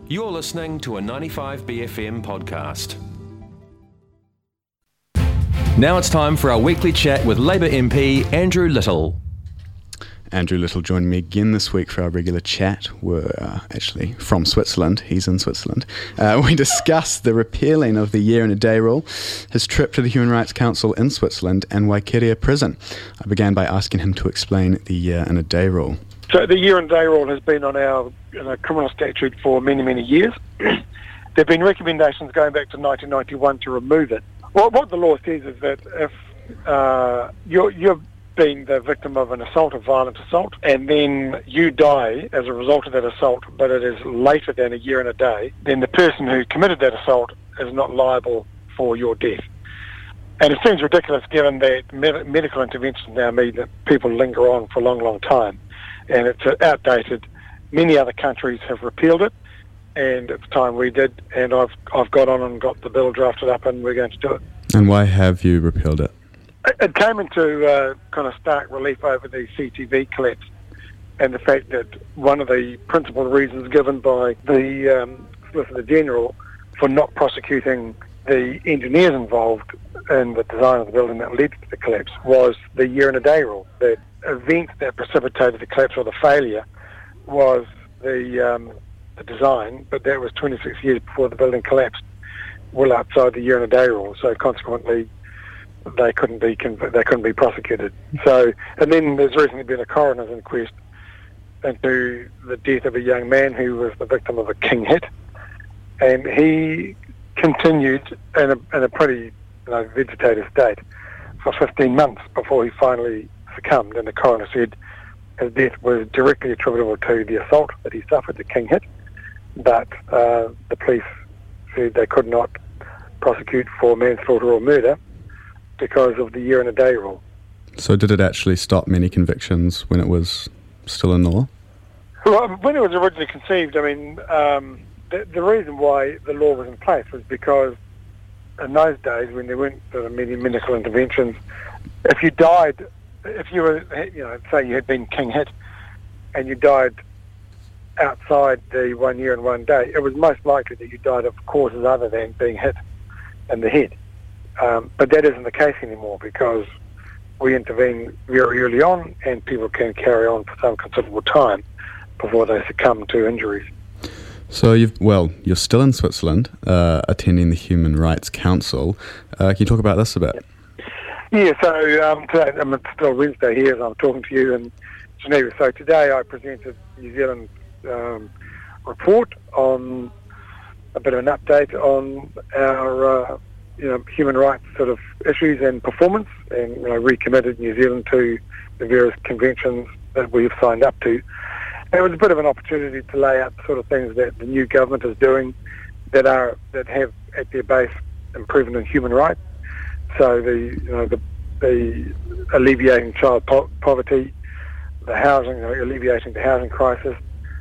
You're listening to a 95BFM podcast. Now it's time for our weekly chat with Labour MP Andrew Little. Andrew Little joined me again this week for our regular chat. We're actually from Switzerland. He's in Switzerland. We discussed the repealing of the year-and-a-day rule, his trip to the Human Rights Council in Switzerland, and Waikeria Prison. I began by asking him to explain the year-and-a-day rule. So the year-and-a-day rule has been on our criminal statute for many, many years. There have been recommendations going back to 1991 to remove it. Well, what the law says is that if you're being the victim of an assault, a violent assault, and then you die as a result of that assault, but it is later than a year and a day, then the person who committed that assault is not liable for your death. And it seems ridiculous given that medical interventions now mean that people linger on for a long, long time. And it's outdated. Many other countries have repealed it, and it's time we did. And I've got on and got the bill drafted up, and we're going to do it. And why have you repealed it? It came into kind of stark relief over the CTV collapse, and the fact that one of the principal reasons given by the Solicitor General for not prosecuting the engineers involved in the design of the building that led to the collapse was the year-and-a-day rule. The event that precipitated the collapse or the failure was the design, but that was 26 years before the building collapsed, well outside the year-and-a-day rule. So consequently, they couldn't be prosecuted. So, and then there's recently been a coroner's inquest into the death of a young man who was the victim of a king hit, and he continued in a pretty vegetative state for 15 months before he finally succumbed. And the coroner said his death was directly attributable to the assault that he suffered, the king hit, but the police said they could not prosecute for manslaughter or murder because of the year-and-a-day rule. So did it actually stop many convictions when it was still in law? Well, when it was originally conceived, I mean, the reason why the law was in place was because in those days when there weren't many medical interventions, if you died, if you were, say you had been king hit and you died outside the 1 year and 1 day, it was most likely that you died of causes other than being hit in the head. But that isn't the case anymore because we intervene very early on and people can carry on for some considerable time before they succumb to injuries. So you're still in Switzerland, attending the Human Rights Council. Can you talk about this a bit? Yeah, so today, it's still Wednesday here as I'm talking to you in Geneva. So today I presented New Zealand's report on a bit of an update on our human rights sort of issues and performance, and recommitted New Zealand to the various conventions that we've signed up to. And it was a bit of an opportunity to lay out the sort of things that the new government is doing that have at their base improvement in human rights. So the alleviating child poverty, the housing, alleviating the housing crisis,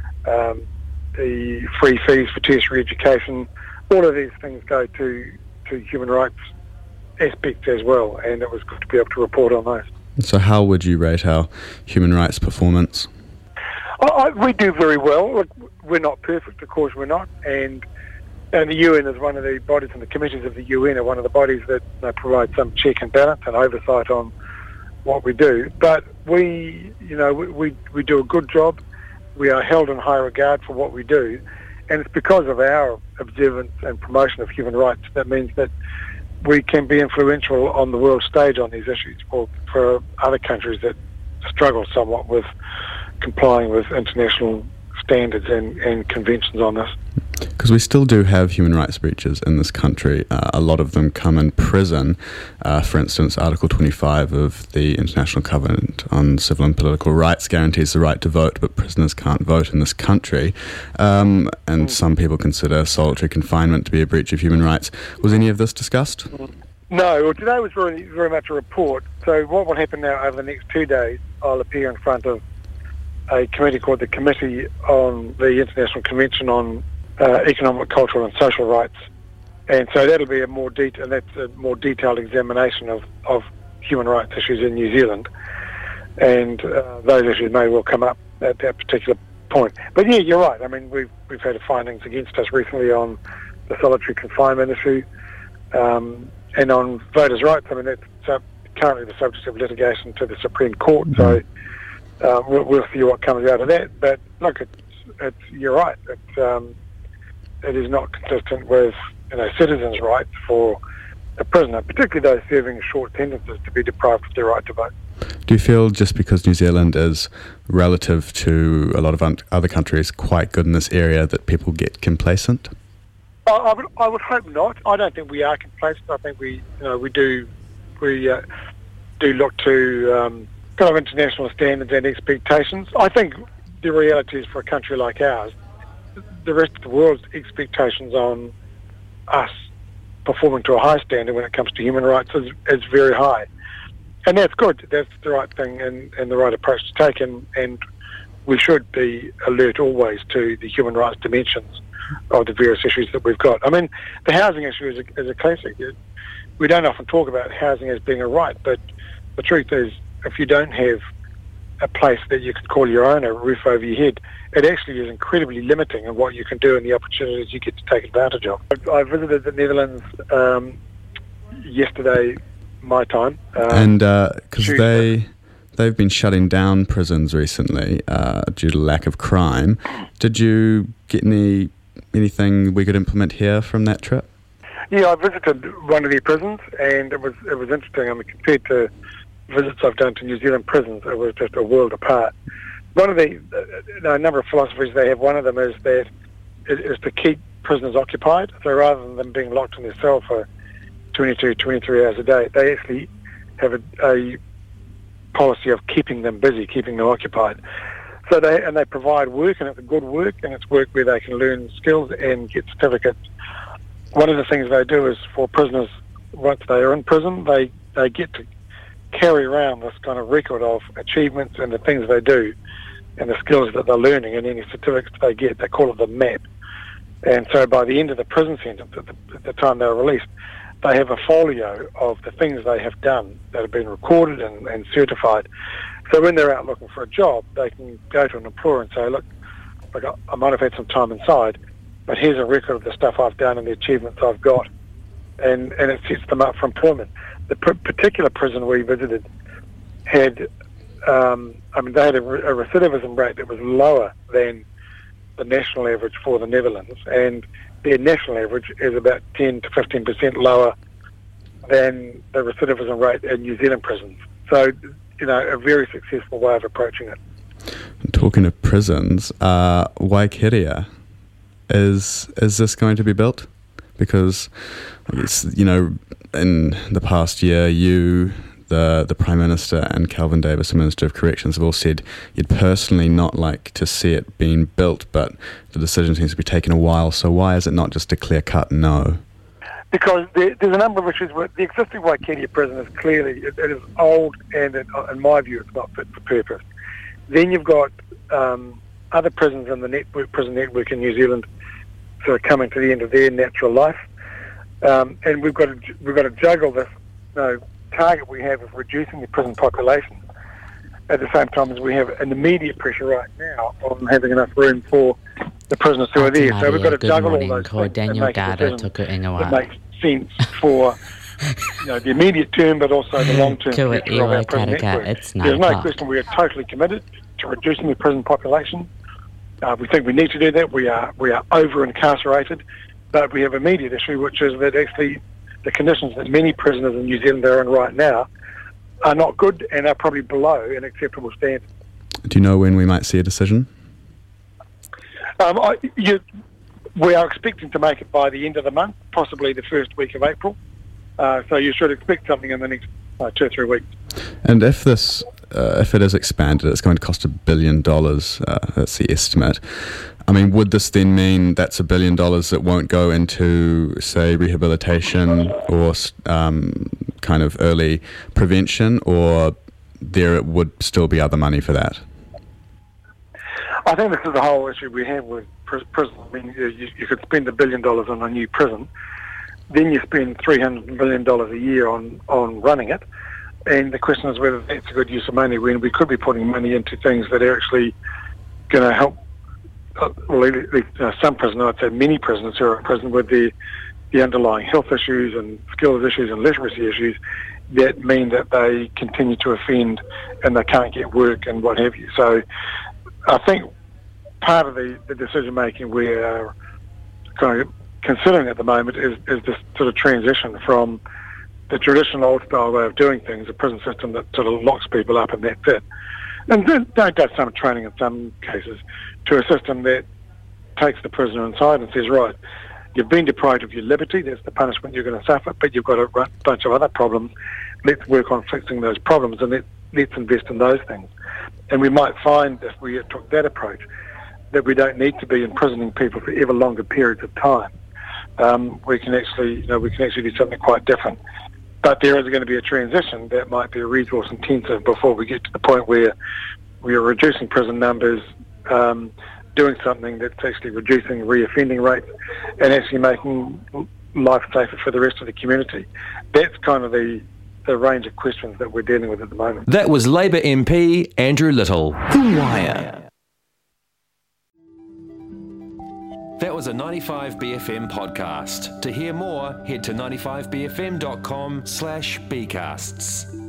the free fees for tertiary education, all of these things go to human rights aspects as well, and it was good to be able to report on those. So how would you rate our human rights performance? We do very well. Look, we're not perfect, of course we're not, and the UN is one of the bodies, and the committees of the UN are one of the bodies that provide some check and balance and oversight on what we do. But we do a good job. We are held in high regard for what we do, and it's because of our observance and promotion of human rights that means that we can be influential on the world stage on these issues for other countries that struggle somewhat with complying with international standards and conventions on this. Because we still do have human rights breaches in this country. A lot of them come in prison. For instance, Article 25 of the International Covenant on Civil and Political Rights guarantees the right to vote, but prisoners can't vote in this country. And some people consider solitary confinement to be a breach of human rights. Was any of this discussed? No. Well, today was very, very much a report. So what will happen now over the next 2 days, I'll appear in front of a committee called the Committee on the International Convention on Economic, Cultural and Social Rights, and so that'll be a more detailed examination of human rights issues in New Zealand, and those issues may well come up at that particular point. But yeah, you're right. I mean, we've had findings against us recently on the solitary confinement issue, and on voters' rights. I mean, that's currently the subject of litigation to the Supreme Court. So we'll see what comes out of that. But look, you're right. It is not consistent with citizens' rights for a prisoner, particularly those serving short sentences, to be deprived of their right to vote. Do you feel just because New Zealand is relative to a lot of other countries quite good in this area that people get complacent? I would hope not. I don't think we are complacent. I think we do look to kind of international standards and expectations. I think the reality is, for a country like ours, the rest of the world's expectations on us performing to a high standard when it comes to human rights is very high. And that's good. That's the right thing and the right approach to take. And we should be alert always to the human rights dimensions of the various issues that we've got. I mean, the housing issue is a classic. We don't often talk about housing as being a right, but the truth is, if you don't have a place that you can call your own, a roof over your head, it actually is incredibly limiting in what you can do and the opportunities you get to take advantage of. I visited the Netherlands yesterday, my time. And because they've been shutting down prisons recently due to lack of crime. Did you get anything we could implement here from that trip? Yeah, I visited one of their prisons, and it was interesting. I mean, compared to visits I've done to New Zealand prisons, it was just a world apart. One of a number of philosophies they have. One of them is to keep prisoners occupied. So rather than them being locked in their cell for 22, 23 hours a day, they actually have a policy of keeping them busy, keeping them occupied. So they provide work, and it's good work, and it's work where they can learn skills and get certificates. One of the things they do is, for prisoners, once they are in prison, they get to carry around this kind of record of achievements and the things they do and the skills that they're learning, and any certificates they get. They call it the map. And so by the end of the prison sentence, at the time they're released, they have a folio of the things they have done that have been recorded and certified. So when they're out looking for a job, they can go to an employer and say, look, I might have had some time inside, but here's a record of the stuff I've done and the achievements I've got. And it sets them up for employment. The particular prison we visited had, they had a recidivism rate that was lower than the national average for the Netherlands, and their national average is about 10 to 15% lower than the recidivism rate in New Zealand prisons. So, a very successful way of approaching it. Talking of prisons, Waikeria, is this going to be built? Because, I guess, in the past year, the Prime Minister and Kelvin Davis, the Minister of Corrections, have all said you'd personally not like to see it being built, but the decision seems to be taking a while. So why is it not just a clear-cut no? Because there's a number of issues. The existing Waikeria prison is clearly, it is old, and in my view, it's not fit for purpose. Then you've got other prisons in the prison network in New Zealand sort of coming to the end of their natural life. And we've got to juggle this target we have of reducing the prison population at the same time as we have an immediate pressure right now on having enough room for the prisoners who are there. So we've got to juggle all those things and make a decision that makes sense for the immediate term, but also the long-term future of our prison network. There's no question we are totally committed to reducing the prison population. We think we need to do that. We are over-incarcerated, but we have an immediate issue, which is that actually the conditions that many prisoners in New Zealand are in right now are not good and are probably below an acceptable standard. Do you know when we might see a decision? We are expecting to make it by the end of the month, possibly the first week of April. So you should expect something in the next 2 or 3 weeks. And if it is expanded, it's going to cost $1 billion. That's the estimate. I mean, would this then mean that's $1 billion that won't go into, say, rehabilitation or kind of early prevention, or there would still be other money for that? I think this is the whole issue we have with prison. I mean, you could spend $1 billion on a new prison, then you spend $300 million a year on running it, and the question is whether that's a good use of money when we could be putting money into things that are actually going to help some prisoners, I'd say many prisoners who are in prison with the underlying health issues and skills issues and literacy issues that mean that they continue to offend and they can't get work and what have you. So I think part of the decision making we're kind of considering at the moment is this sort of transition from the traditional old style way of doing things, a prison system that sort of locks people up and that's it, and then does some training in some cases, to a system that takes the prisoner inside and says, right, you've been deprived of your liberty, that's the punishment you're going to suffer, but you've got a bunch of other problems. Let's work on fixing those problems and let's invest in those things. And we might find, if we took that approach, that we don't need to be imprisoning people for ever longer periods of time. We can actually do something quite different. But there is going to be a transition that might be resource intensive before we get to the point where we are reducing prison numbers, doing something that's actually reducing reoffending rates and actually making life safer for the rest of the community. That's kind of the range of questions that we're dealing with at the moment. That was Labor MP Andrew Little. The Wire. That was a 95BFM podcast. To hear more, head to 95bfm.com/bcasts.